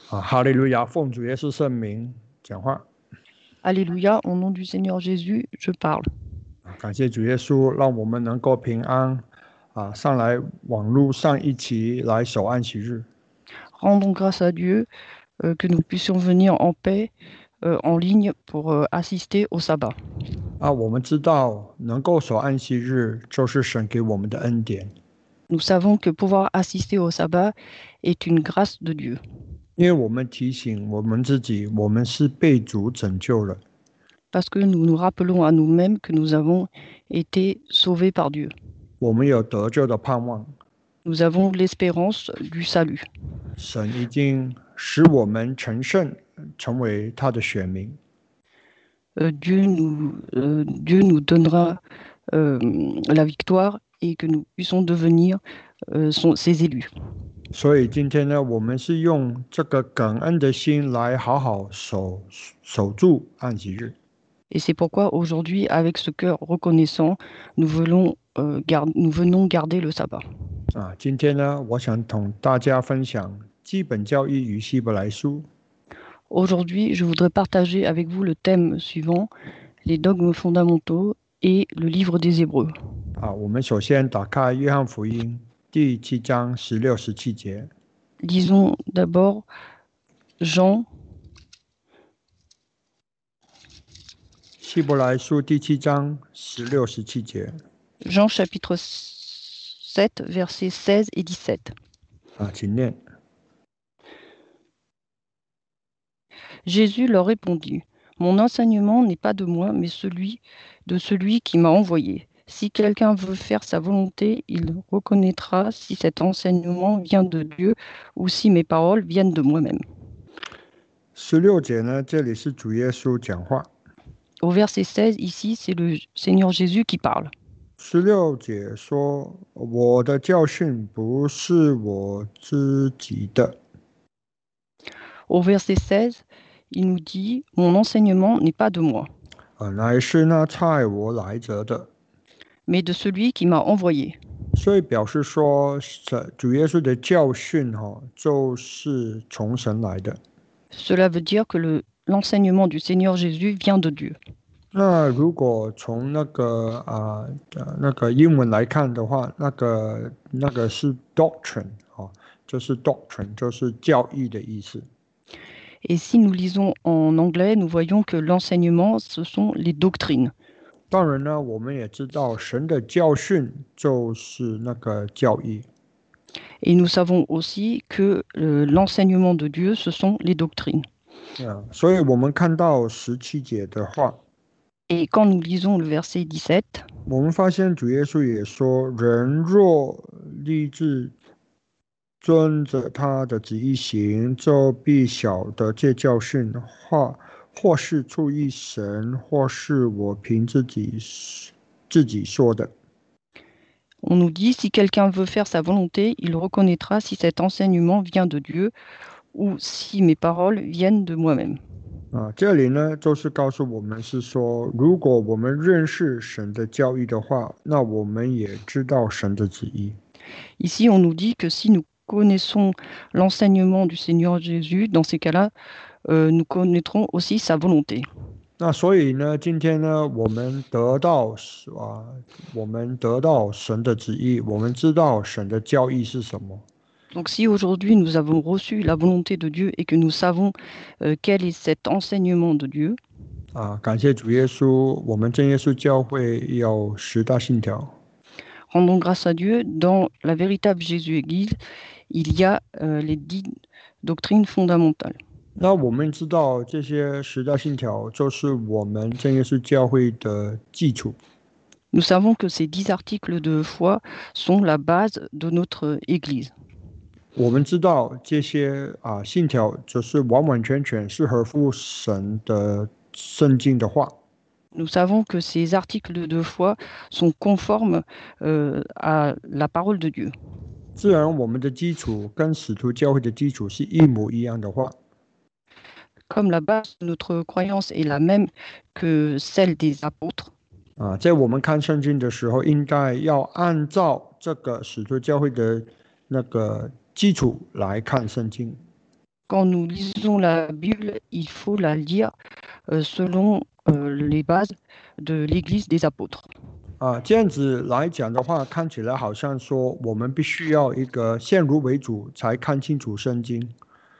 哈利路亚，奉主耶稣圣名讲话。 Alléluia, au nom du Seigneur Jésus, je parle. 感谢主耶稣，让我们能够平安上来网络上一起来守安息日。 Rendons grâce à Dieu que nous puissions venir en paix en ligne pour assister au sabbat. 我们知道能够守安息日就是神给我们的恩典， Nous savons que pouvoir assister au sabbat est une grâce de Dieu, 因为我们提醒我们自己，我们是被主拯救了， parce que nous nous rappelons à nous-mêmes que nous avons été sauvés par Dieu. 我们有得救的盼望。 Nous avons l'espérance du salut. 神已经使我们成圣，成为他的选民。 Dieu nous donnera la victoire et que nous puissions devenir ses élus. 所以今天呢，我们是用这个感恩的心来好好守住安息日。 Et c'est pourquoi aujourd'hui, avec ce cœur reconnaissant, nous venons garder le sabbat. 今天呢，我想同大家分享基本教义与希伯来书。 Aujourd'hui, je voudrais partager avec vous le thème suivant, les dogmes fondamentaux et le livre des Hébreux. 我们首先打开约翰福音第7章16、17节。 Lisons d'abord Jean, 希伯来书第7章16、17节。 Jean chapitre 7, versets 16 et 17. 请念。 Jésus leur répondit, mon enseignement n'est pas de moi, mais de celui qui m'a envoyé. Si quelqu'un veut faire sa volonté, il reconnaîtra si cet enseignement vient de Dieu ou si mes paroles viennent de moi-même. 16节呢，这里是主耶稣讲话。 Au verset 16, ici, c'est le Seigneur Jésus qui parle. 16节说：“我的教训不是我自己的。” Au verset 16, il nous dit, mon enseignement n'est pas de moi, 乃是那差我来者的。 mais de celui qui m'a envoyé. 所以表示说，主耶稣的教训就是从神来的。 Cela veut dire que l'enseignement du Seigneur Jésus vient de Dieu. 那如果从那个英文来看的话，那个是 doctrine 就是 doctrine 就是教义的意思。 Et si nous lisons en anglais, nous voyons que l'enseignement, ce sont les doctrines. 当然呢，我们也知道神的教训就是那个教义。 Et nous savons aussi que l'enseignement de Dieu, ce sont les doctrines. 所以我们看到17节的话， Et quand nous lisons le verset 17, 我们发现主耶稣也说：“人若立志遵着他的旨意行，就必晓得这教训或是出于神，或是我凭自己说的。” on nous dit, si quelqu'un veut faire sa volonté, il reconnaîtra si cet enseignement vient de Dieu ou si mes paroles viennent de moi-même. 这里呢，就是告诉我们是说，如果我们认识神的教义的话，那我们也知道神的旨意。 Ici, on nous dit que si nous connaissons l'enseignement du Seigneur Jésus, dans ces cas-là, nous connaîtrons aussi sa volonté. 那所以呢，今天呢，我们得到神的旨意，我们知道神的教义是什么。 Donc si aujourd'hui nous avons reçu la volonté de Dieu et que nous savons quel est cet enseignement de Dieu, 感谢主耶稣，我们真耶稣教会有10大信条。 rendons grâce à Dieu, dans la véritable Jésus-Église, il y a les 10 doctrines fondamentales. 那我们知道这些10大信条就是我们真耶稣教会的基础。 Nous savons que ces 10 articles de foi sont la base de notre Église. 我们知道这些信条就是完完全全是合乎神的圣经的话。 Nous savons que ces articles de foi sont conformes à la parole de Dieu. 自然我们的基础跟使徒教会的基础是一模一样的话， Comme la base de notre croyance est la même que celle des apôtres, 在我们看圣经的时候，应该要按照这个使徒教会的那个基础来看圣经。 quand nous lisons la Bible, il faut la lire selon les bases de l'Église des apôtres. 这样子来讲的话，看起来好像说我们必须要一个先入为主才看清楚圣经，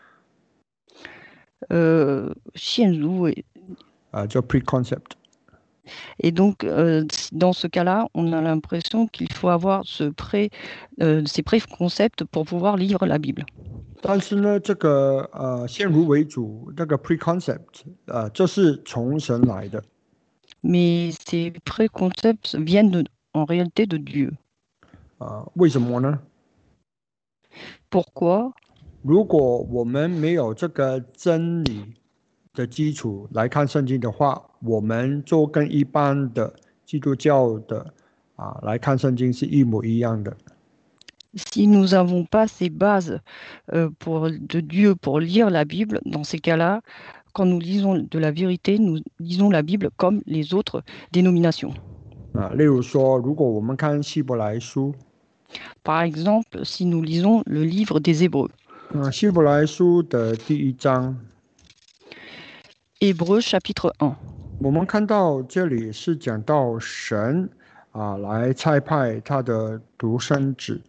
陷入叫 preconcept。 Et donc, dans ce cas-là, on a l'impression qu'il faut avoir ces préconcepts pour pouvoir lire la Bible. 但是呢，这个先入为主，那个 preconcept，这是从神来的。 Mais ces préconcepts viennent en réalité de Dieu. 为什么呢？ Pourquoi? 如果我们没有这个真理的基础来看圣经的话，我们就跟一般的基督教的来看圣经是一模一样的。 Si nous n'avons pas ces bases de Dieu pour lire la Bible, dans ces cas-là, quand nous lisons de la vérité, nous lisons la Bible comme les autres dénominations. 例如说，如果我们看希伯来书， Par exemple, si nous lisons le livre des Hébreux. 希伯来书的第1章， Hébreux chapitre 1. 我们看到这里是讲到神来差派他的独生子。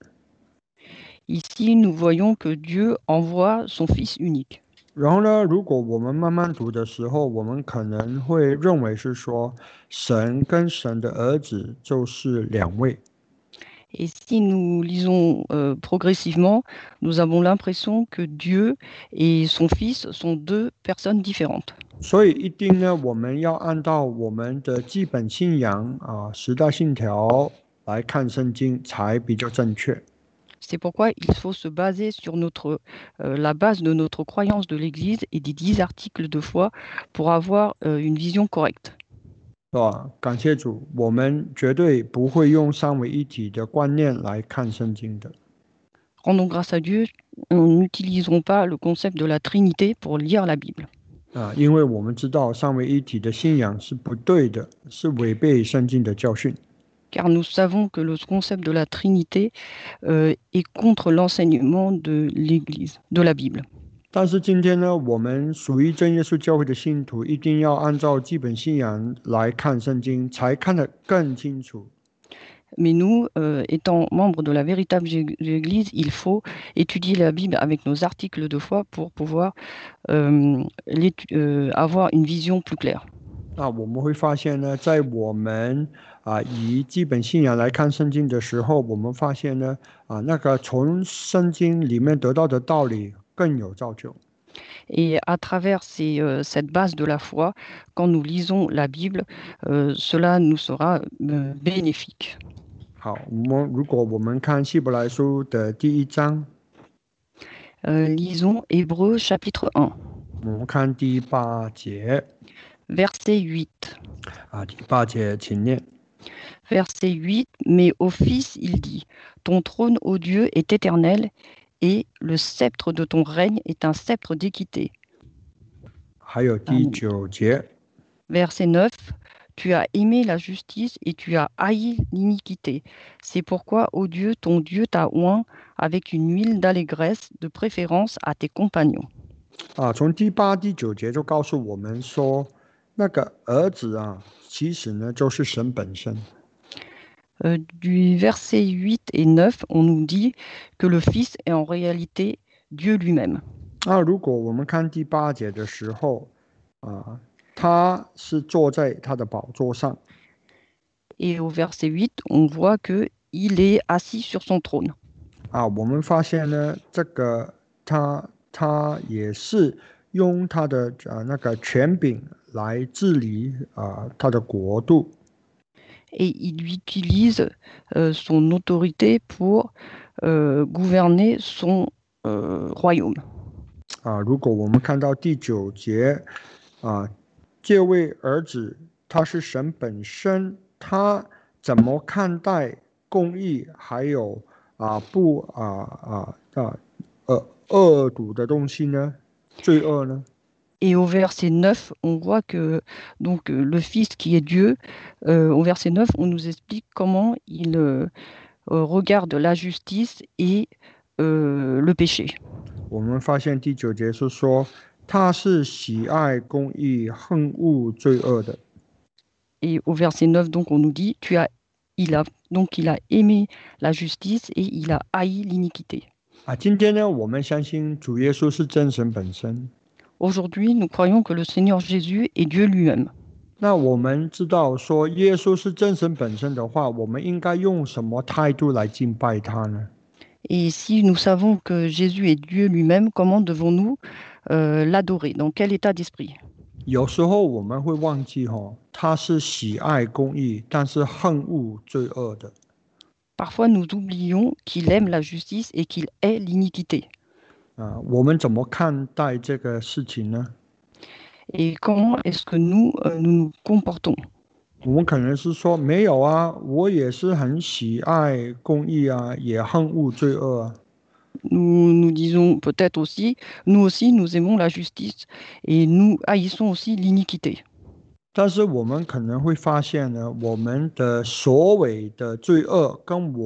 Ici, nous voyons que Dieu envoie son Fils unique. 然后呢，如果我们慢慢读的时候，我们可能会认为是说，神跟神的儿子就是两位。 Et si nous lisons progressivement, nous avons l'impression que Dieu et son Fils sont deux personnes différentes. 所以一定呢，我们要按照我们的基本信仰10大信条来看圣经，才比较正确。 C'est pourquoi il faut se baser sur la base de notre croyance de l'Église et des 10 articles de foi pour avoir une vision correcte. 是吧？感谢主，我们绝对不会用三位一体的观念来看圣经的。 Rendons grâce à Dieu, nous n'utiliserons pas le concept de la Trinité pour lire la Bible. 因为我们知道三位一体的信仰是不对的，是违背圣经的教训。 Car nous savons que le concept de la Trinité est contre l'enseignement de l'Église, de la Bible. 但是今天呢，我们属于真耶稣教会的信徒，一定要按照基本信仰来看圣经，才看得更清楚。 Mais nous, étant membres de la véritable Église, il faut étudier la Bible avec nos articles de foi pour pouvoir avoir une vision plus claire. 我们会发现呢，在我们以基本信仰来看圣经的时候，我们发现呢，那个从圣经里面得到的道理更有造就。 Et à travers cette base de la foi, quand nous lisons la Bible, cela nous sera bénéfique. 好，如果我们看希伯来书的第1章， lisons Hébreux chapitre 1. 我们看第8节。 Verset 8. 第8节，请念。 Verset 8. Mais au Fils, il dit, ton trône, ô Dieu, est éternel, et le sceptre de ton règne est un sceptre d'équité. 还有第9节。 Verset 9. Tu as aimé la justice et tu as haï l'iniquité. C'est pourquoi, ô Dieu, ton Dieu t'a oint avec une huile d'allégresse, de préférence à tes compagnons. 从第8、第9节就告诉我们说，那个儿子其实呢就是神本身。 Du verset 8 et 9, on nous dit que le Fils est en réalité Dieu lui-même. 如果我们看第8节的时候，他是坐在他的宝座上。 Et au verset 8, on voit qu'il est assis sur son trône. 我们发现呢，这个他也是用他的那个权柄来治理他的国度。 Et il utilise son autorité pour gouverner son royaume. 如果我们看到第9节，这位儿子他是神本身，他怎么看待公义，还有不恶毒的东西呢？罪恶呢？ Et au verset 9, on voit que donc, le Fils qui est Dieu, au verset 9, on nous explique comment il regarde la justice et le péché. 我们发现第9节是说，他是喜爱公义、恨恶罪恶的。 Et au verset 9, donc, on nous dit, il a aimé la justice et il a haï l'iniquité. 今天呢，我们相信主耶稣是真神本身。 Aujourd'hui, nous croyons que le Seigneur Jésus est Dieu lui-même. 那我们知道说耶稣是真神本身的话，我们应该用什么态度来敬拜他呢？ Et si nous savons que Jésus est Dieu lui-même, comment devons-nous l'adorer? Dans quel état d'esprit? 有时候我们会忘记他是喜爱公义，但是恨恶罪恶的。 Parfois, nous oublions qu'il aime la justice et qu'il hait l'iniquité. 我们怎么看待这个事情呢？ Et comment est-ce que nous nous comportons? 我们可能是说没有啊，我也是很喜爱公义啊，也恨恶罪恶啊。 Nous disons peut-être aussi, nous aussi, nous aimons la justice et nous haïssons aussi l'iniquité. 但是我们可能会发现呢，我们的所谓的罪恶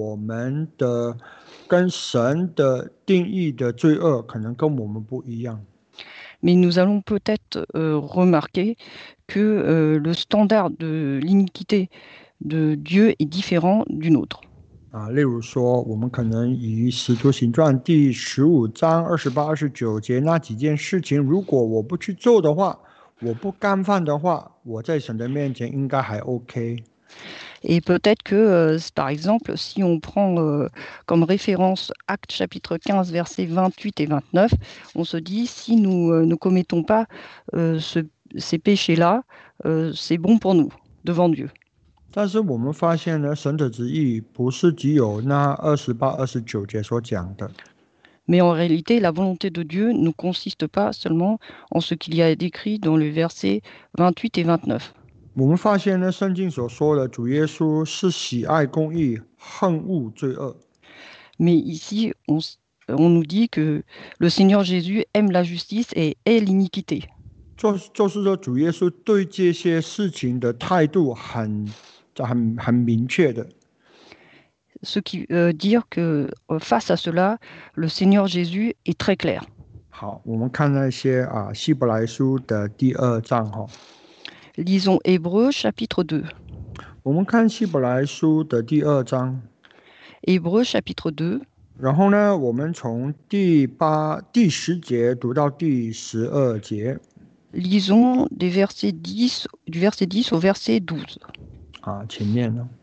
跟神的定义的罪恶，可能跟我们不一样。 Mais nous allons peut-être remarquer que le standard de l'iniquité de Dieu est différent du nôtre. 例如说，我们可能以《使徒行传》第15章28、29节那几件事情，如果我不去做的话，我不干犯的话，我在神的面前应该还 OK。 Et peut-être que, par exemple, si on prend comme référence Actes chapitre 15, versets 28 et 29, on se dit, si nous ne commettons pas ces péchés-là, c'est bon pour nous, devant Dieu. 但是我们发现呢，神的旨意不是只有那28、29节所讲的。 Mais en réalité, la volonté de Dieu ne consiste pas seulement en ce qu'il y a décrit dans les versets 28 et 29. 我们发现呢，圣经所说的主耶稣是喜爱公义、恨恶罪恶。 Mais ici, on nous dit que le Seigneur Jésus aime la justice et hait l'iniquité. 就是说，主耶稣对这些事情的态度很明确的。 Ce qui veut dire que face à cela, le Seigneur Jésus est très clair. 好，我们看那些希伯来书的第2章 Lisons Hébreux chapitre 2. 我们看希伯来书的第2章。 Hébreux chapitre 2. 然后呢，我们从第10节读到第12节。 Lisons du verset 10 au verset 12. 前面呢。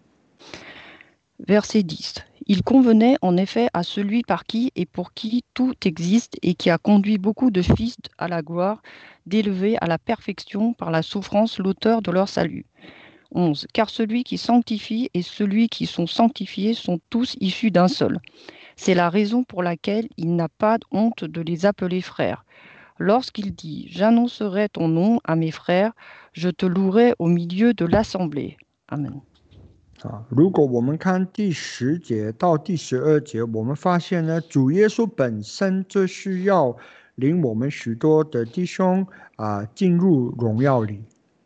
Verset 10. Il convenait en effet à celui par qui et pour qui tout existe et qui a conduit beaucoup de fils à la gloire, d'élever à la perfection par la souffrance l'auteur de leur salut. 11. Car celui qui sanctifie et celui qui sont sanctifiés sont tous issus d'un seul. C'est la raison pour laquelle il n'a pas honte de les appeler frères. Lorsqu'il dit « J'annoncerai ton nom à mes frères, je te louerai au milieu de l'assemblée. » Amen. 如果我们看第10节到第12节，我们发现呢，主耶稣本身就是要领我们许多的弟兄进入荣耀里。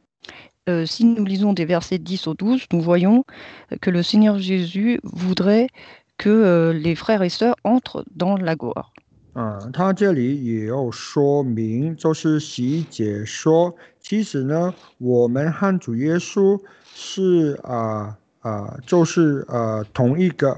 Si nous lisons des versets 10 au 12, nous voyons que le Seigneur Jésus voudrait que les frères et sœurs entrent dans la gloire. 他这里也有说明，就是11节说，其实呢，我们和主耶稣是就是同一个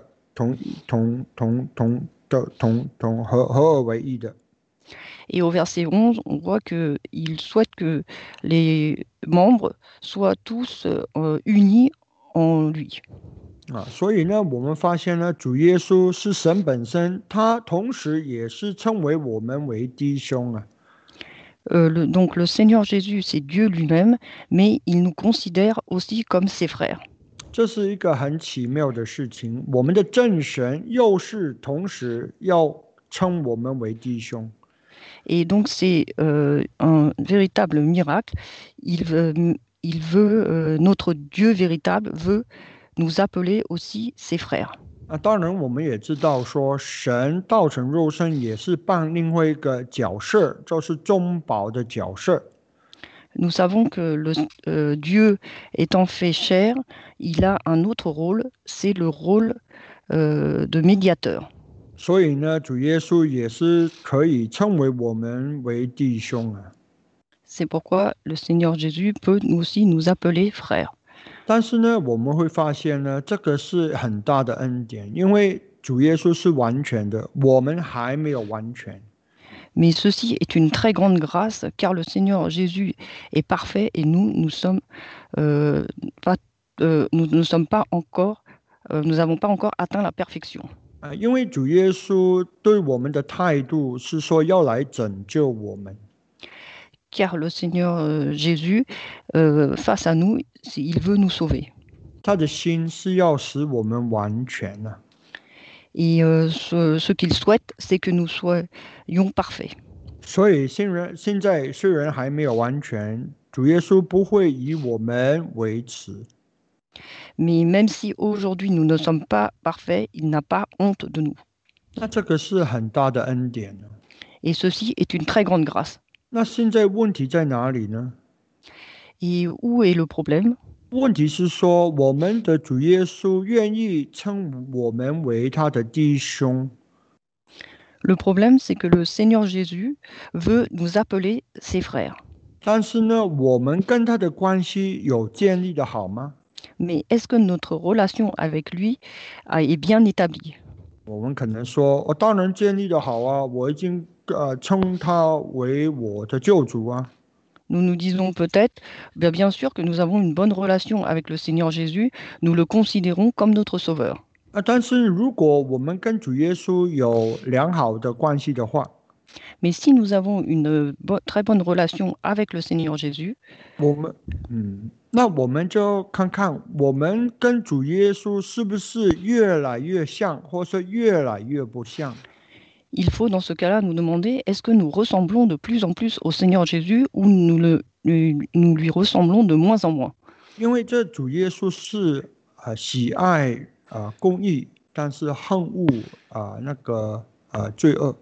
合而为一的。 Et au verset 11, on voit qu'il souhaite que les membres soient tous unis en lui. 所以呢，我们发现呢，主耶稣是神本身，他同时也是称为我们为弟兄啊。 Donc le Seigneur Jésus, c'est Dieu lui-même, mais il nous considère aussi comme ses frères. 这是一个很奇妙的事情，我们的真神又是同时要称我们为弟兄。 Et donc c'est un véritable miracle. Notre Dieu véritable veut nous appeler aussi ses frères. 当然，我们也知道说，神道成肉身也是扮另外一个角色，就是中保的角色。 Nous savons que Dieu étant fait chair, il a un autre rôle, c'est le rôle de médiateur. 所以呢，主耶稣也是可以称为我们为弟兄啊。 C'est pourquoi le Seigneur Jésus peut nous aussi nous appeler frères. 但是呢，我们会发现呢，这个是很大的恩典，因为主耶稣是完全的，我们还没有完全。 Mais ceci est une très grande grâce, car le Seigneur Jésus est parfait et nous sommes pas, nous ne sommes pas encore, nous n'avons pas encore atteint la perfection. 因为主耶稣对我们的态度是说要来拯救我们， Car le Seigneur Jésus, face à nous, il veut nous sauver. 他的心是要使我们完全啊。 Et ce qu'il souhaite, c'est que nous soyons parfaits. 所以现在虽然还没有完全，主耶稣不会以我们为耻。 Mais même si aujourd'hui nous ne sommes pas parfaits, il n'a pas honte de nous. 那这个是很大的恩典呢。 Et ceci est une très grande grâce. 那现在问题在哪里呢？ Et où est le problème? 问题是说，我们的主耶稣愿意称我们为他的弟兄， Le problème, c'est que le Seigneur Jésus veut nous appeler ses frères. 但是呢，我们跟他的关系有建立的好吗？ Mais est-ce que notre relation avec lui est bien établie? 我们可能说，我当然建立的好啊，我已经称他为我的救主啊。 Nous nous disons peut-être, bien sûr que nous avons une bonne relation avec le Seigneur Jésus, nous le considérons comme notre sauveur. 但是如果我们跟主耶稣有良好的关系的话， Mais si nous avons une très bonne relation avec le Seigneur Jésus, 那我们就看看我们跟主耶稣是不是越来越像，或是越来越不像。 il faut dans ce cas-là nous demander est-ce que nous ressemblons de plus en plus au Seigneur Jésus ou nous lui ressemblons de moins en moins. 因为这主耶稣是喜爱公义，但是恨恶罪恶。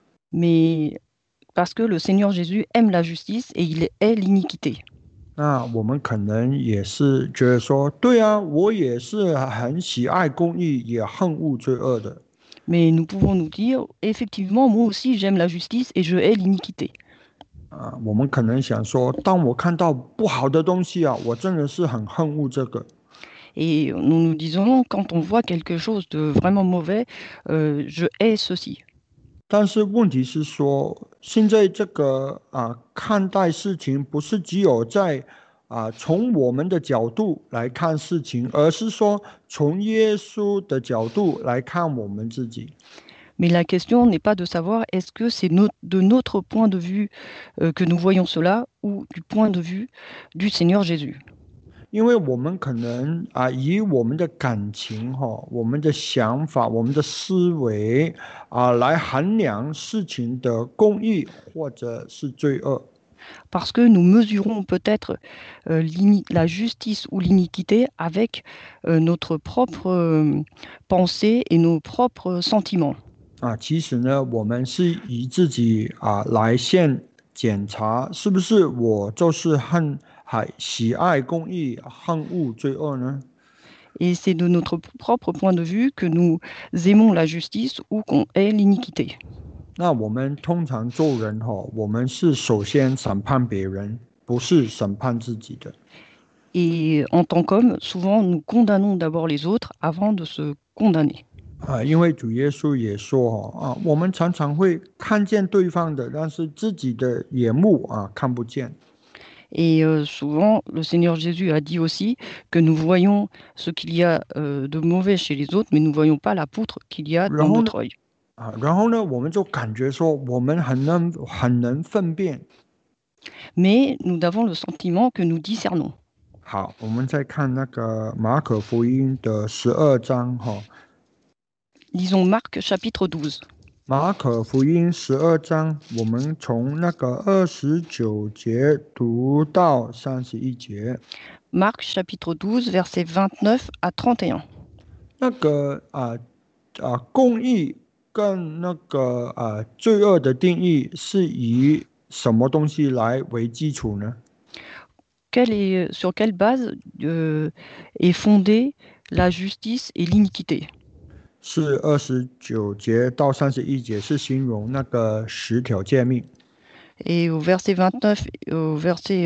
Mais parce que le Seigneur Jésus aime la justice et il hait l'iniquité. 那我们可能也是觉得说，对啊，我也是很喜爱公义，也恨恶罪恶的。 Mais nous pouvons nous dire, effectivement, moi aussi j'aime la justice et je hais l'iniquité. 我们可能想说，当我看到不好的东西啊，我真的是很恨恶这个。 Et nous nous disons, quand on voit quelque chose de vraiment mauvais, je hais ceci. 但是问题是说，现在这个看待事情不是只有在从我们的角度来看事情，而是说从耶稣的角度来看我们自己。 Mais la question n'est pas de savoir est-ce que c'est de notre point de vue que nous voyons cela ou du point de vue du Seigneur Jésus. 因为我们可能以我们的感情我们的想法、我们的思维来衡量事情的公义或者是罪恶。 Parce que nous mesurons peut-être la justice ou l'iniquité avec notre propre pensée et nos propres sentiments. 其实呢，我们是以自己来先检查，是不是我就是喜爱公义、恨恶罪恶呢？ Et c'est de notre propre point de vue que nous aimons la justice ou qu'on hait l'iniquité. 那我们通常做人我们是首先审判别人，不是审判自己的。 Et en tant qu'homme, souvent nous condamnons d'abord les autres avant de se condamner. 因为主耶稣也说我们常常会看见对方的，但是自己的眼目看不见。 Et souvent, le Seigneur Jésus a dit aussi que nous voyons ce qu'il y a de mauvais chez les autres, mais nous ne voyons pas la poutre qu'il y a dans notre œil. 然后呢，我们就感觉说我们很能分辨。 Mais nous avons le sentiment que nous discernons. 好，我们再看那个马可福音的12章 Lisons Marc chapitre 12. 马可福音12章，我们从那个29节读到31节。 Marc chapitre 12, versets 29 à 31. 那个公义跟那个罪恶的定义是以什么东西来为基础呢？ Sur quelle base est fondée la justice et l'iniquité? 是29节到31节，是形容那个10条诫命。 Et au verset 29 et au verset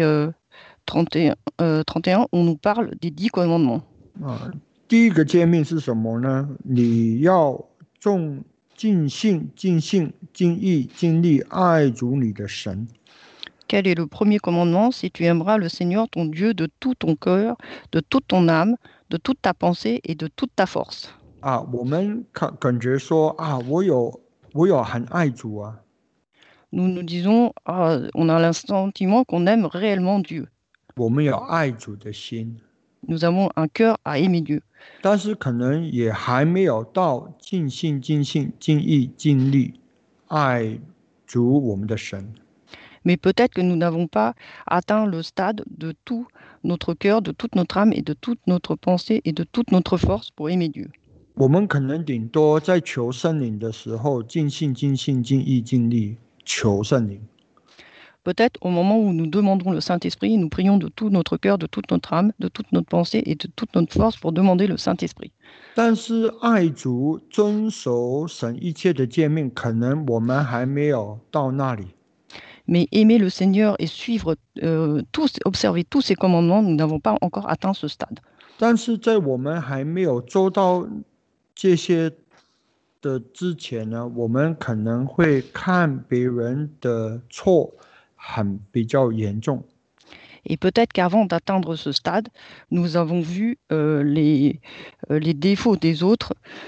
31, on nous parle des 10 commandements. 第一个诫命是什么呢？你要尽性、尽性、尽意、尽力爱主你的神。 Quel est le premier commandement? C'est tu aimeras le Seigneur ton Dieu de tout ton cœur, de toute ton âme, de toute ta pensée et de toute ta force. 我们感觉说我有很爱主啊。 Nous nous disons, on a le sentiment qu'on aime réellement Dieu. 我们有爱主的心， Nous avons un cœur à aimer Dieu. 但是可能也还没有到尽心、尽性、尽意、尽力爱主我们的神。 Mais peut-être que nous n'avons pas atteint le stade de tout notre cœur, de toute notre âme et de toute notre pensée et de toute notre force pour aimer Dieu. 我们可能顶多在求圣灵的时候，尽心、尽性、尽意、尽力求圣灵。 Peut-être au moment où nous demandons le Saint-Esprit, nous prions de tout notre cœur, de toute notre âme, de toute notre pensée et de toute notre force pour demander le Saint-Esprit. 但是爱主、遵守神一切的诫命，可能我们还没有到那里。 Mais aimer le Seigneur et suivre observer tous ses commandements, nous n'avons pas encore atteint ce stade. 但是在我们还没有做到这些的之前呢，我们可能会看别人的错比较严重。 Et peut-être qu'avant d'atteindre ce stade, nous avons vu les défauts des autres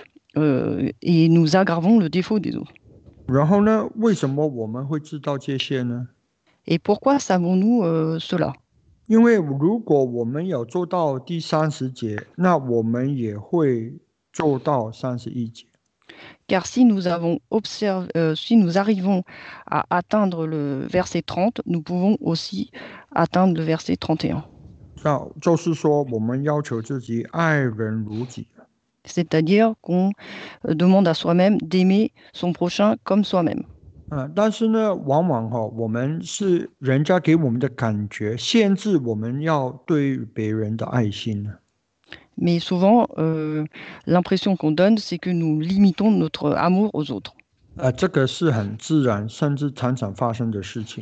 et nous aggravons le défaut des autres. 然后呢，为什么我们会知道这些呢？ Et pourquoi savons-nous cela? 因为如果我们有做到第30节，那我们也会做到31节。 Car si nous arrivons à atteindre le verset 30, nous pouvons aussi atteindre le verset 31. 那就是说，我们要求自己爱人如己。 C'est-à-dire qu'on demande à soi-même d'aimer son prochain comme soi-même. 但是呢，往往我们是人家给我们的感觉限制我们要对别人的爱心呢。 Mais souvent, l'impression qu'on donne, c'est que nous limitons notre amour aux autres. 这个是很自然，甚至常常发生的事情。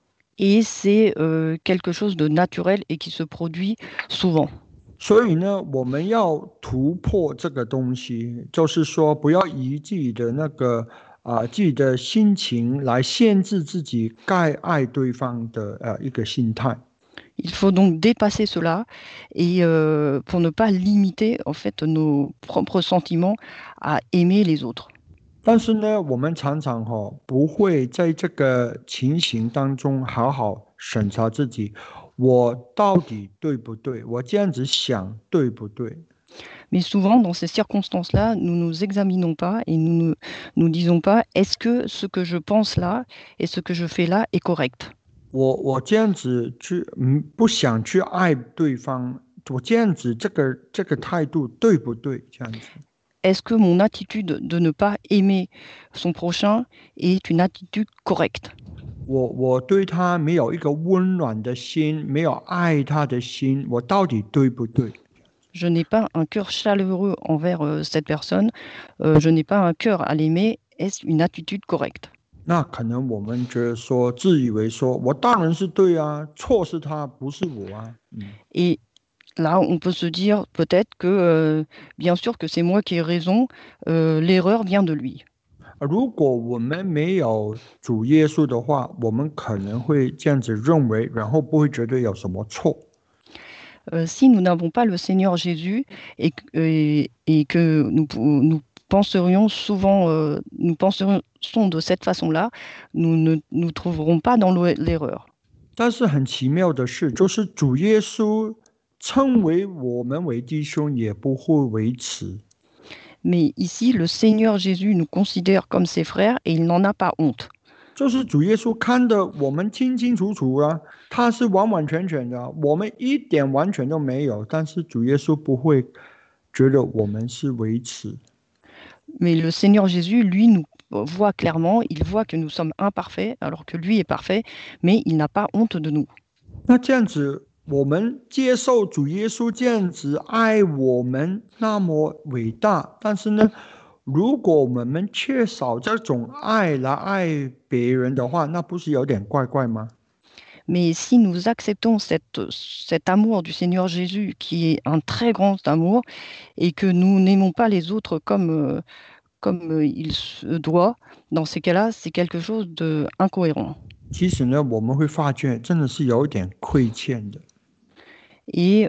Et c'est quelque chose de naturel et qui se produit souvent. 所以呢，我们要突破这个东西，就是说，不要以自己的自己的心情来限制自己该爱对方的一个心态。 Il faut donc dépasser cela et pour ne pas limiter en fait nos propres sentiments à aimer les autres. 但是呢，我们常常不会在这个情形当中好好审查自己，我到底对不对？我这样子想对不对？ Mais souvent, dans ces circonstances-là, nous ne nous examinons pas et nous ne nous disons pas est-ce que ce que je pense là et ce que je fais là est correct. 我这样子不想去爱对方，我这样子这个态度对不对？这样子。 Est-ce que mon attitude de ne pas aimer son prochain est une attitude correcte? 我对他没有一个温暖的心，没有爱他的心，我到底对不对？ Je n'ai pas un cœur chaleureux envers cette personne, je n'ai pas un cœur à l'aimer, est-ce une attitude correcte? 那可能我们觉得说，自以为说，我当然是对啊，错是他，不是我啊。 Et là, on peut se dire peut-être que, bien sûr que c'est moi qui ai raison, l'erreur vient de lui. 如果我们没有主耶稣的话，我们可能会这样子认为，然后不会觉得有什么错。 Si nous n'avons pas le Seigneur Jésus et que nous penserions souvent, nous penserions de cette façon-là, nous ne nous trouverons pas dans l'erreur. 但是很奇妙的是，就是主耶稣称为我们为弟兄，也不会为耻。 Mais ici, le Seigneur Jésus nous considère comme ses frères et il n'en a pas honte. 就是主耶稣看得我们清清楚楚啊，他是完完全全的，我们一点完全都没有，但是主耶稣不会觉得我们是为耻。 Mais le Seigneur Jésus, lui, nous voit clairement, il voit que nous sommes imparfaits, alors que lui est parfait, mais il n'a pas honte de nous. 那这样子，我们接受主耶稣这样子爱我们那么伟大，但是呢， 如果我们缺少这种爱来爱别人的话，那不是有点怪怪吗？ Mais si nous acceptons cet amour du Seigneur Jésus, qui est un très grand amour, et que nous n'aimons pas les autres comme il se doit, dans ces cas-là, c'est quelque chose d'incohérent. 其实呢，我们会发觉真的是有一点亏欠的。 Et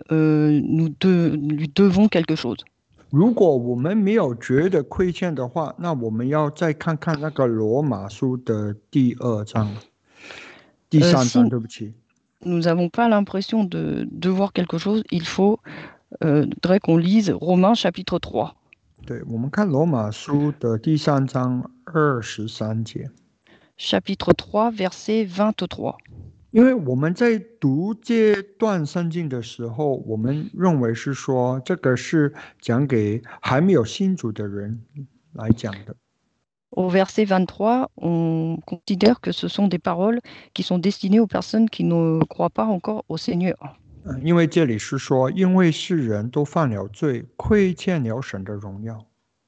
lui devons quelque chose. 如果我们没有觉得亏欠的话，那我们要再看看那个罗马书的第2章、第3章， Si 对不起。 nous n'avons pas l'impression de devoir quelque chose, il faudrait qu'on lise Romains chapitre 3. 对，我们看罗马书的第3章23节。 Chapitre 3, verset 23. 因为我们在读这段圣经的时候，我们认为是说这个是讲给还没有信主的人来讲的。 Au verset 23, on considère que ce sont des paroles qui sont destinées aux personnes qui ne croient pas encore au Seigneur. 因为这里是说，因为世人都犯了罪，亏欠了神的荣耀。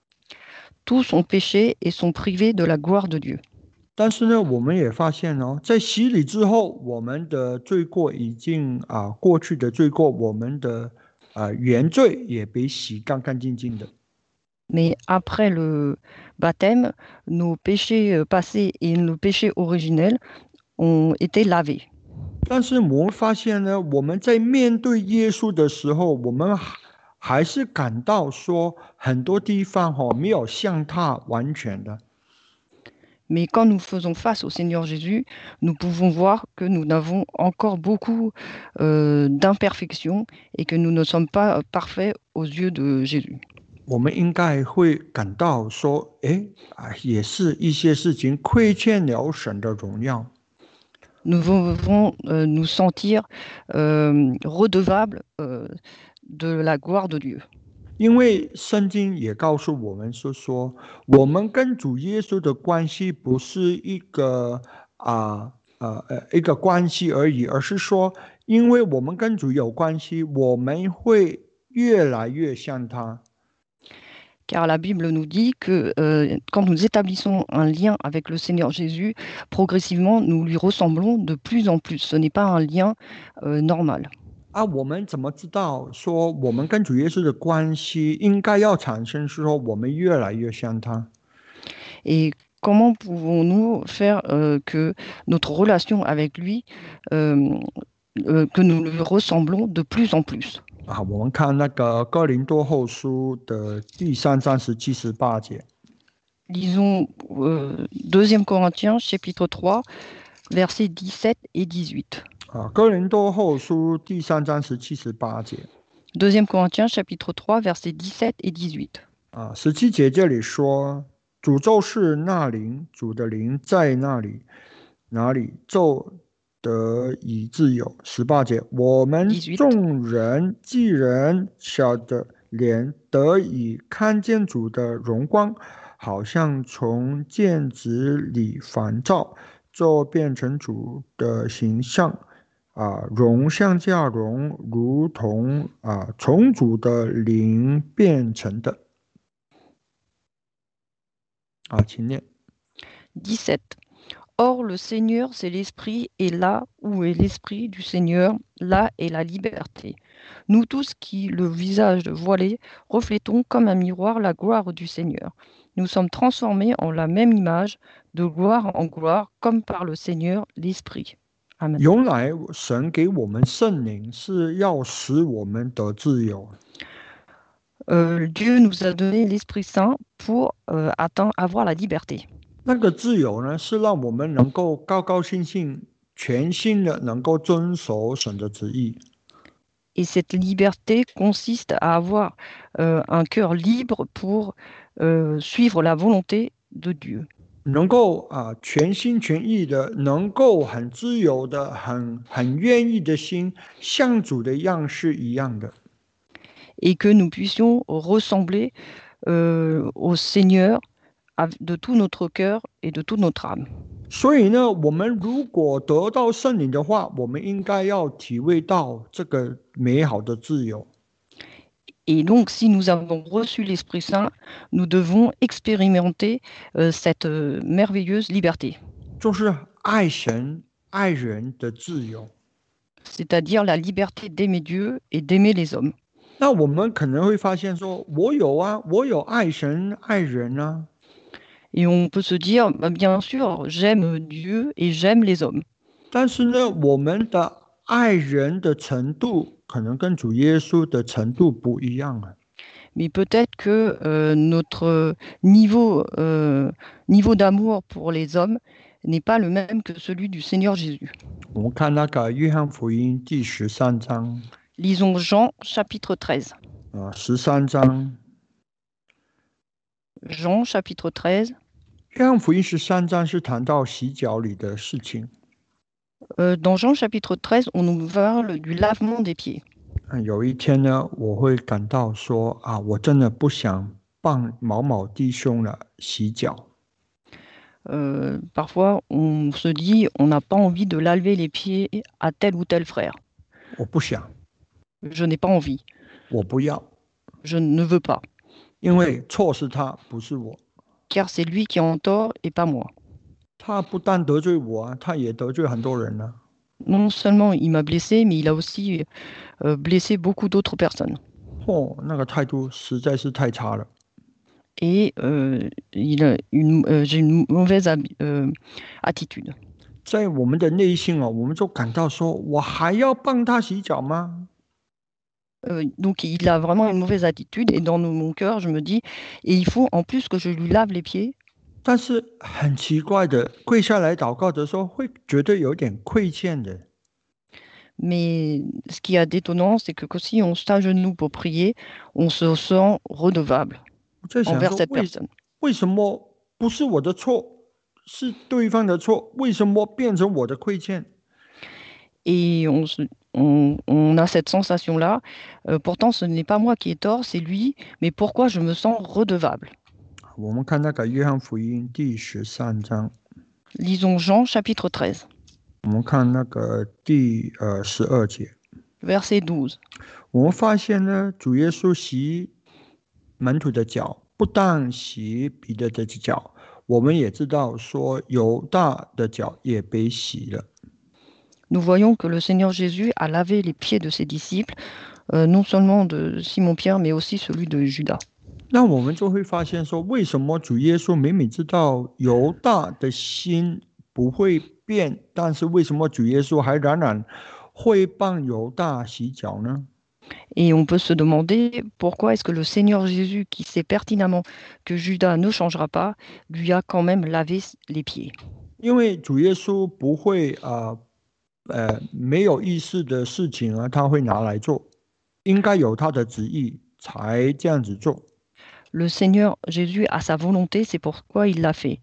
Tous ont péché et sont privés de la gloire de Dieu. 但是呢，我们也发现哦，在洗礼之后，我们的罪过已经过去的罪过，我们的原罪也被洗干干净净的。 Mais après le baptême, nos péchés passés et nos péchés originels ont été lavés. 但是我们发现呢，我们在面对耶稣的时候，我们还是感到说很多地方没有像他完全的。 Mais quand nous faisons face au Seigneur Jésus, nous pouvons voir que nous avons encore beaucoup d'imperfections et que nous ne sommes pas parfaits aux yeux de Jésus. 我们应该会感到说，也是一些事情亏欠了神的荣耀。 Nous devons nous sentir redevables de la gloire de Dieu. 因为圣经也告诉我们是说，我们跟主耶稣的关系不是一个一个关系而已，而是说，因为我们跟主有关系，我们会越来越像他。 Car la Bible nous dit que quand nous établissons un lien avec le Seigneur Jésus, progressivement, nous lui ressemblons de plus en plus. Ce n'est pas un lien normal. 我们怎么知道说我们跟主耶稣的关系应该要产生是说我们越来越像他？ Et comment pouvons-nous faire que notre relation avec lui, que nous lui ressemblons de plus en plus? 我们看那个哥林多后书的第3章17、18节。 Lisons 2 Corinthiens chapitre 3, versets 17 et 18. 哥林多后书第3章17、18节。 2 Corinthiens chapitre 3, versets 17 et 18. 17节这里说，主就是那灵，主的灵在哪里就得以自由。18节，我们众人既然晓得脸得以看见主的荣光，好像从镜子里反照，就变成主的形象。容像加容，如同从主的灵变成的。请念。 17. Or, le Seigneur, c'est l'Esprit, et là où est l'Esprit du Seigneur, là est la liberté. Nous tous qui, le visage voilé, reflétons comme un miroir la gloire du Seigneur. Nous sommes transformés en la même image, de gloire en gloire, comme par le Seigneur, l'Esprit. Amen. 原来神给我们圣灵是要使我们得自由。 Dieu nous a donné l'Esprit Saint pour avoir la liberté. 那个自由呢，是让我们能够高高兴兴、全心的能够遵守神的旨意。 Et cette liberté consiste à avoir un cœur libre pour suivre la volonté de Dieu. 能够全心全意的，能够很自由的、很愿意的心，像主的样式一样的。 Et que nous puissions ressembler au Seigneur de tout notre cœur et de toute notre âme. 所以呢，我们如果得到圣灵的话，我们应该要体会到这个美好的自由。 Et donc, si nous avons reçu l'Esprit Saint, nous devons expérimenter cette merveilleuse liberté, 就是爱神、爱人的自由。 c'est-à-dire la liberté d'aimer Dieu et d'aimer les hommes. 那我们可能会发现说，我有啊，我有爱神、爱人啊， Et on peut se dire, bah, bien sûr, j'aime Dieu et j'aime les hommes. 但是呢，我们的爱人的程度可能跟主耶稣的程度不一样啊。 Mais peut-être que notre niveau d'amour pour les hommes n'est pas le même que celui du Seigneur Jésus. 我们看那个约翰福音第13章 Lisons Jean chapitre 13. 啊，13章， Jean chapitre 13. 约翰福音13章是谈到洗脚礼的事情。 Dans Jean chapitre 13, on nous parle du lavement des pieds. 有一天呢，我会感到说啊，我真的不想帮某某弟兄了洗脚。 Parfois, on se dit, on n'a pas envie de laver les pieds à tel ou tel frère. 我不想， Je n'ai pas envie. 我不要， Je ne veux pas. 因为错是他，不是我。 Car c'est lui qui est en tort et pas moi. 他不但得罪我啊，他也得罪很多人呢、 Non seulement il m'a blessé, mais il a aussi blessé beaucoup d'autres personnes. 哦，那个态度实在是太差了。 Et j'ai une mauvaise attitude. 在我们的内心哦，我们就感到说，我还要帮他洗脚吗？ Donc il a vraiment une mauvaise attitude et dans mon cœur, je me dis, et il faut en plus que je lui lave les pieds. 但是很奇怪的，跪下来祷告的时候，会觉得有点亏欠的。 Mais ce qui est d'étonnant, c'est que si on s'agenouille pour prier, on se sent redevable 我在想 envers 说， cette personne. 为什么不是我的错，是对方的错？为什么变成我的亏欠？ Et on a cette sensation-là. Pourtant, ce n'est pas moi qui ai tort, c'est lui. Mais pourquoi je me sens redevable? 我们看那个约翰福音第13章， Lisons Jean chapitre 13, 我们看那个第12节， verset 12. 我们发现呢，主耶稣洗门徒的脚，不但洗彼得的脚，我们也知道说犹大的脚也被洗了。 Nous voyons que le Seigneur Jésus a lavé les pieds de ses disciples, non seulement de Simon-Pierre, mais aussi celui de Judas. 那我们就会发现说，为什么主耶稣明明知道犹大的心不会变，但是为什么主耶稣还仍然会帮犹大洗脚呢？ Et on peut se demander pourquoi est-ce que le Seigneur Jésus, qui sait pertinemment que Judas ne changera pas, lui a quand même lavé les pieds. 因为主耶稣不会没有意识的事情啊，他会拿来做，应该有他的旨意才这样子做。 Le Seigneur Jésus a sa volonté, c'est pourquoi il l'a fait.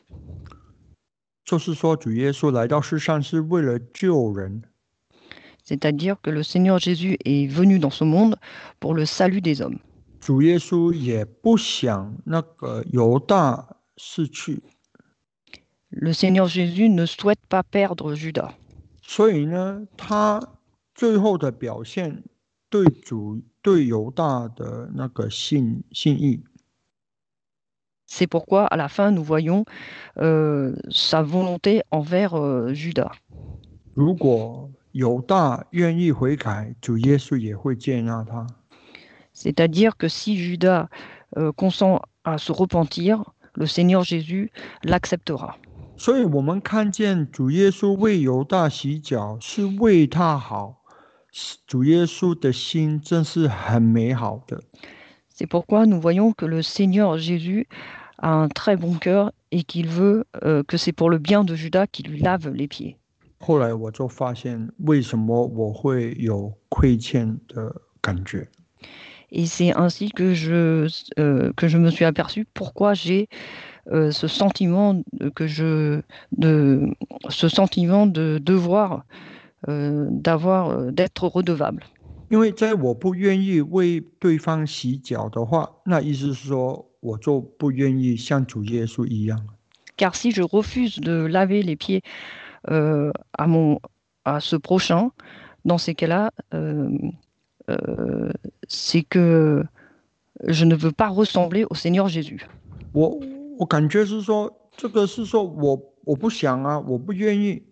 就是说，主耶稣来到世上是为了救人， C'est-à-dire que le Seigneur Jésus est venu dans ce monde pour le salut des hommes. 主耶稣也不想那个犹大失去， Le Seigneur Jésus ne souhaite pas perdre Judas. 所以呢，他最后的表现对犹大的那个信义， C'est pourquoi, à la fin, nous voyons sa volonté envers Judas. 如果犹大愿意悔改，主耶稣也会接纳他。 C'est-à-dire que si Judas consent à se repentir, le Seigneur Jésus l'acceptera. 所以我们看见主耶稣为犹大洗脚，是为他好。主耶稣的心真是很美好的。 C'est pourquoi nous voyons que le Seigneur Jésus a un très bon cœur et qu'il veut que c'est pour le bien de Judas qu'il lui lave les pieds. 后来我就发现，为什么我会有亏欠的感觉。 Et c'est ainsi que je me suis aperçu pourquoi j'ai ce sentiment de devoir d'être redevable. 因为在我不愿意为对方洗脚的话，那意思是说，我就不愿意像主耶稣一样。 Car si je refuse de laver les pieds à ce prochain, dans ces cas-là, c'est que je ne veux pas ressembler au Seigneur Jésus. 我感觉是说，这个是说我不想啊，我不愿意，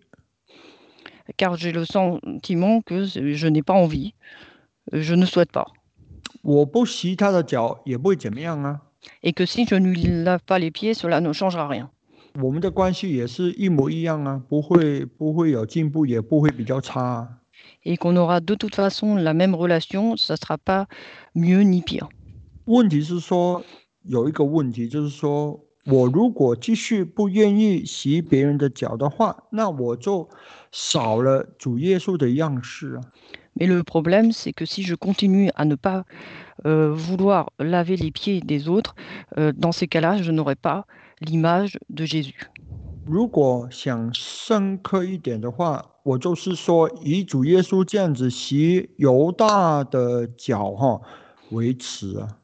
Car j'ai le sentiment que je n'ai pas envie, je ne souhaite pas. 我不洗他的脚也不会怎么样啊。 Et que si je ne lui lave pas les pieds, cela ne changera rien. 我们的关系也是一模一样啊，不会有进步，也不会比较差啊。 Et qu'on aura de toute façon la même relation, ça ne sera pas mieux ni pire. 问题是说有一个问题，就是说我如果继续不愿意洗别人的脚的话，那我就少了主耶稣的样式啊。 Mais le problème, c'est que si je continue à ne pas vouloir laver les pieds des autres, dans ces cas-là, je n'aurai pas l'image de Jésus. 如果想深刻一点的话，我就是说以主耶稣这样子洗犹大的脚哈为耻啊。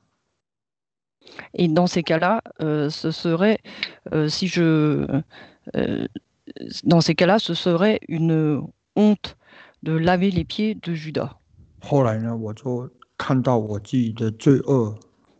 Et dans ces cas-là, ce serait, si je, euh, dans ces cas-là, ce serait une honte de laver les pieds de Judas. 后来呢，我就看到我自己的罪恶，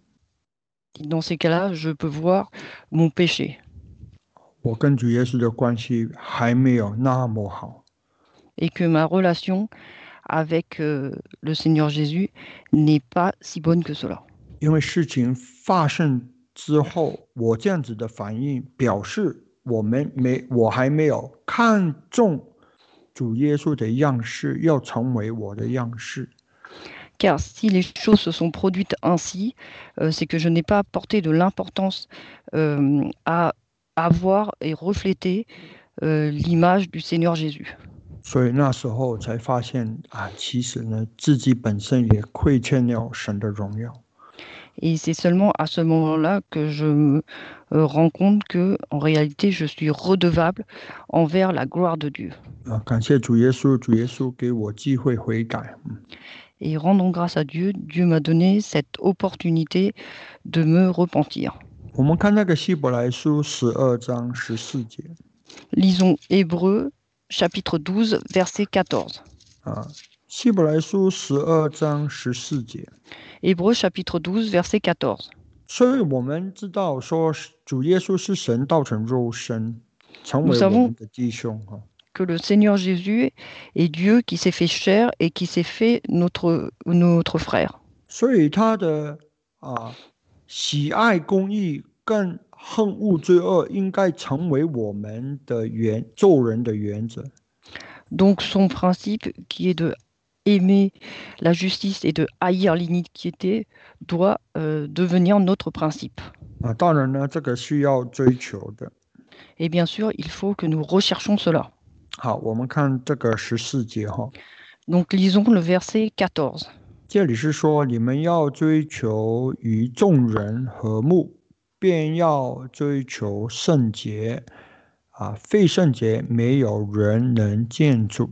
Et dans ces cas-là, je peux voir mon péché 我跟主耶稣的关系还没有那么好。 et que ma relation avec le Seigneur Jésus n'est pas si bonne que cela. 因为事情发生之后，我这样子的反应表示我还没有看重主耶稣的样式，要成为我的样式。 Car si les choses se sont produites ainsi, c'est que je n'ai pas porté de l'importance à avoir et refléter l'image du Seigneur Jésus. 所以那时候才发现啊，其实呢，自己本身也亏欠了神的荣耀。 Et c'est seulement à ce moment-là que je me rends compte que, en réalité, je suis redevable envers la gloire de Dieu. 啊，感谢主耶稣，主耶稣给我机会悔改。 Et rendons grâce à Dieu, Dieu m'a donné cette opportunité de me repentir. 我们看那个希伯来书12章14节 Lisons Hébreux chapitre 12, verset 14. 啊，希伯来书12章14节。 Hébreux chapitre 12, verset 14. 所以我们知道说，主耶稣是神道成肉身，成 Nous 为我 savons 们的弟兄哈。 que le Seigneur Jésus est Dieu qui s'est fait chair et qui s'est fait notre frère. 所以他的喜爱公义，更恨恶罪恶，应该成为我们的做人的原则。 Donc son principe qui est de aimer la justice et de haïr l'iniquité doit devenir notre principe. 啊，当然呢，这个需要追求的。 Et bien sûr, il faut que nous recherchons cela. 好，我们看这个14节哈， Donc lisons le verset 14. 这里是说你们要追求与众人和睦，便要追求圣洁。非圣洁没有人能见主。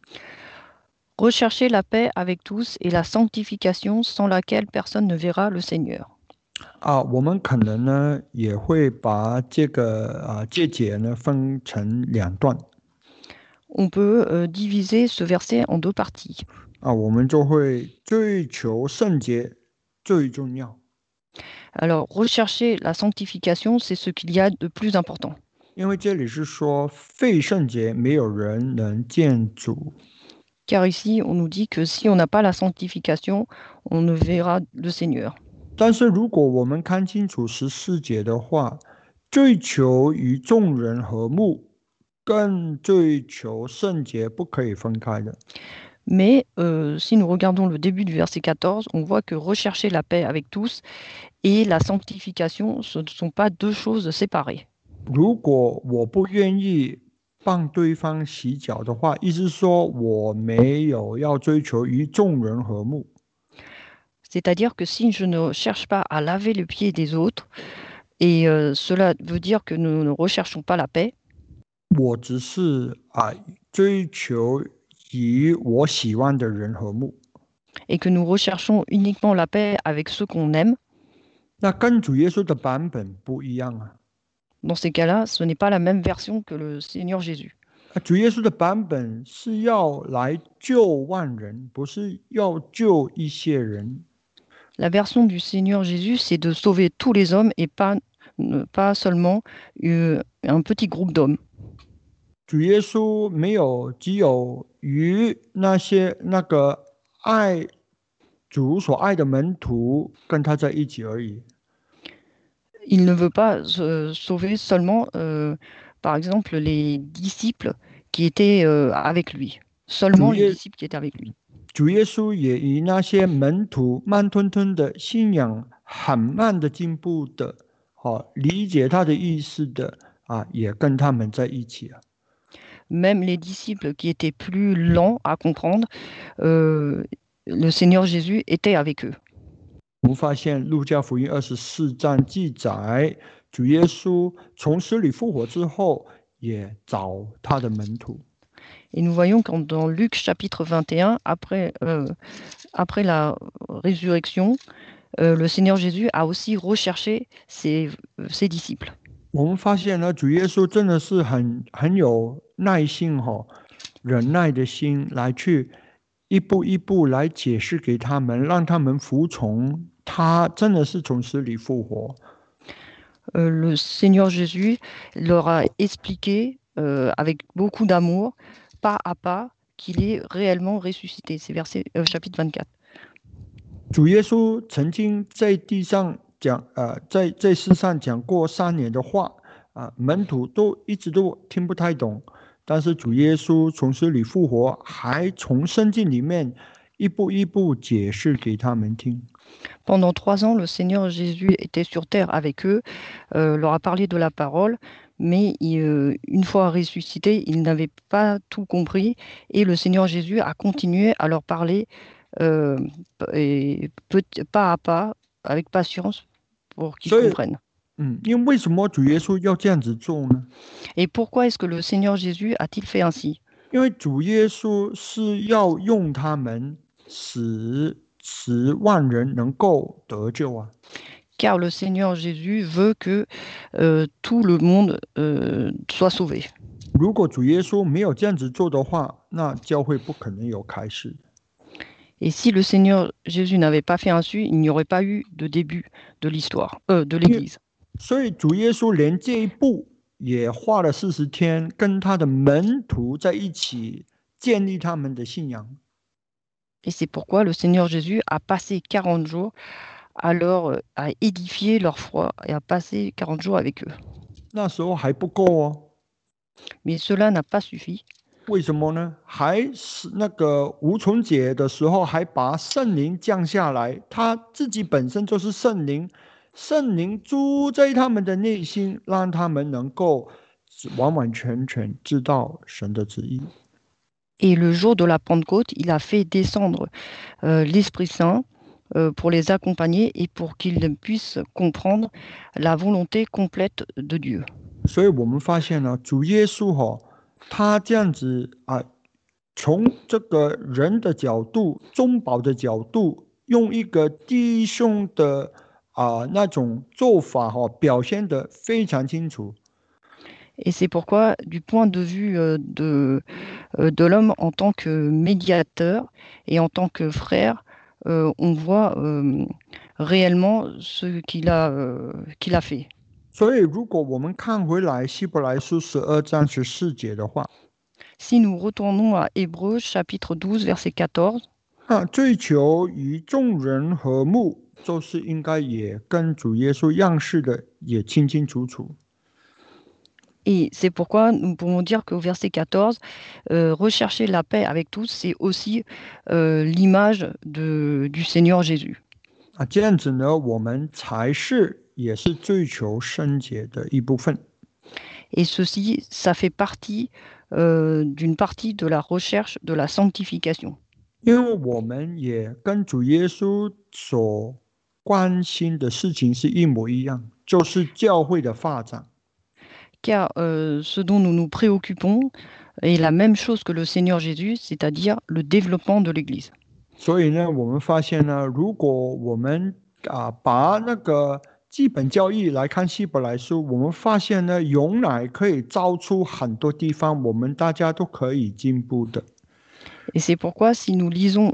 Recherchez la paix avec tous et la sanctification sans laquelle personne ne verra le Seigneur. 我们可能呢也会把这个这节呢分成两段。 On peut diviser ce verset en deux parties. 我们就会追求圣洁最重要， Alors, rechercher la sanctification, c'est ce qu'il y a de plus important. 因为这里是说非圣洁没有人能见主。 Car ici, on nous dit que si on n'a pas la sanctification, on ne verra le Seigneur. 但是如果我们看清楚14节的话，追求与众人和睦，跟追求圣洁不可以分开的。 Mais si nous regardons le début du verset 14, on voit que rechercher la paix avec tous et la sanctification, ce ne sont pas deux choses séparées. 如果我不愿意帮对方洗脚的话，意思是说我没有要追求与众人和睦。 C'est-à-dire que si je ne cherche pas à laver le pied des autres, et cela veut dire que nous ne recherchons pas la paix, 我只是追求与我喜欢的人和睦， et que nous recherchons uniquement la paix avec ceux qu'on aime, 那跟主耶稣的版本不一样啊。 dans ces cas-là, ce n'est pas la même version que le Seigneur Jésus. 主耶稣的版本是要来救万人，不是要救一些人。 La version du Seigneur Jésus, c'est de sauver tous les hommes et pas seulement un petit groupe d'hommes. 主耶稣没有只有与那个爱主所爱的门徒跟他在一起而已。 Il ne veut pas sauver seulement, par exemple, les disciples qui étaient avec lui. Seulement 主 les 耶 disciples qui étaient avec lui. 主耶稣也与那些门徒慢吞吞的信仰很慢的进步的，理解他的意思的也跟他们在一起啊。 Même les disciples qui étaient plus lents à comprendre, le Seigneur Jésus était avec eux. 我们发现路加福音24章记载，主耶稣从死里复活之后，也找他的门徒。 Et nous voyons quand dans Luc chapitre 21, après la résurrection, le Seigneur Jésus a aussi recherché ses disciples. 我们发现呢，主耶稣真的是很有耐心忍耐的心来去一步一步来解释给他们，让他们服从他真的是从死里复活。 Le Seigneur Jésus leur a expliqué avec beaucoup d'amour, pas à pas, qu'il est réellement ressuscité. C'est chapitre 24. 主耶稣曾经在地上讲，在世上讲过3年的话，门徒一直都听不太懂，但是主耶稣从死里复活，还从圣经里面一步一步解释给他们听。 Pendant 3 ans, le Seigneur Jésus était sur terre avec eux, leur a parlé de la parole, mais une fois ressuscité, ils n'avaient pas tout compris et le Seigneur Jésus a continué à leur parler pas à pas, avec patience, pour qu'ils comprennent. 因为什么主耶稣要这样子做呢？ Et pourquoi est-ce que le Seigneur Jésus a-t-il fait ainsi? 因为主耶稣是要用他们使万人能够得救啊。 Car le Seigneur Jésus veut que tout le monde soit sauvé. 如果主耶稣没有这样子做的话，那教会不可能有开始。 Et si le Seigneur Jésus n'avait pas fait ainsi, il n'y aurait pas eu de début de l'histoire, de l'Église. 所以主耶稣连这一步也花了40天，跟他的门徒在一起建立他们的信仰。 Et c'est pourquoi le Seigneur Jésus a passé 40 jours à édifier leur foi et à passer 40 jours avec eux. 那时候还不够哦。 Mais cela n'a pas suffi. 为什么呢？还是那个无穷节的时候，还把圣灵降下来，他自己本身就是圣灵，圣灵住在他们的内心，让他们能够完完全全知道神的旨意。 Et le jour de la Pentecôte, il a fait descendre l'Esprit Saint pour les accompagner et pour qu'ils puissent comprendre la volonté complète de Dieu. 所以我们发现呢，主耶稣他这样子从这个人的角度、中保的角度，用一个弟兄的那种做法表现得非常清楚。 Et c'est pourquoi, du point de vue de l'homme en tant que médiateur et en tant que frère, on voit réellement ce qu'il a fait. 所以，如果我们看回来希伯来书12章14节的话， Si nous retournons à Hébreux chapitre 12 verset 14, 追求与众人和睦，就是应该也跟主耶稣样式的也清清楚楚。 Et c'est pourquoi nous pouvons dire qu'au verset 14, rechercher la paix avec tous, c'est aussi l'image du Seigneur Jésus. 这样子呢，我们也是追求圣洁的一部分。 Et ceci, ça fait partie d'une partie de la recherche de la sanctification. 因为我们也跟主耶稣所关心的事情是一模一样，就是教会的发展。 Car ce dont nous nous préoccupons est la même chose que le Seigneur Jésus, c'est-à-dire le développement de l'Église. 所以呢，我们发现呢，如果我们把那个基本教义来看希伯来书，我们发现呢，原来可以找出很多地方，我们大家都可以进步的。 Et c'est pourquoi si nous lisons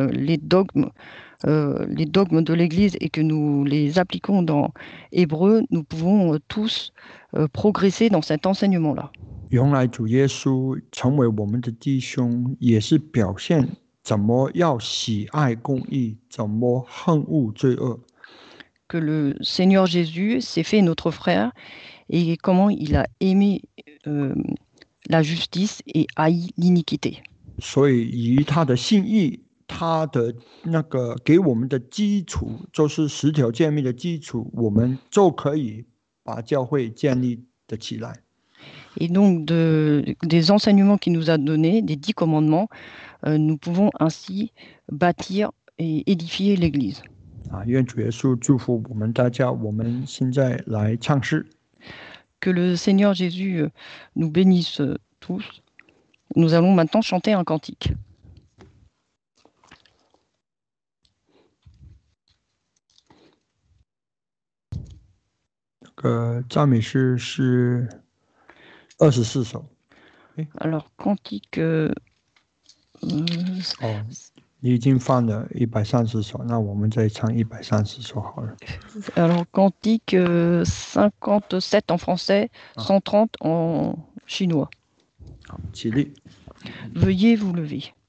les dogmes de l'Église et que nous les appliquons dans Hébreu, nous pouvons tous progresser dans cet enseignement-là. 原来主耶稣成为我们的弟兄，也是表现怎么要喜爱公义，怎么恨恶罪恶。 Que le Seigneur Jésus s'est fait notre frère et comment il a aimé la justice et haï l'iniquité. 所以以他的心意，他的那个给我们的基础，就是十条诫命的基础，我们就可以把教会建立的起来。 Et donc des enseignements qu'il nous a donnés, des 10 commandements, nous pouvons ainsi bâtir et édifier l'Église. 愿主耶稣祝福我们大家。我们现在来唱诗。 Que le Seigneur Jésus nous bénisse tous. Nous allons maintenant chanter un cantique. 赞美诗是24首。 Alors, cantique. 你已经放了130首，那我们再唱130首好了。 Alors, cantique 57 en français, 130 en chinois. 好，起立。 Veuillez vous lever.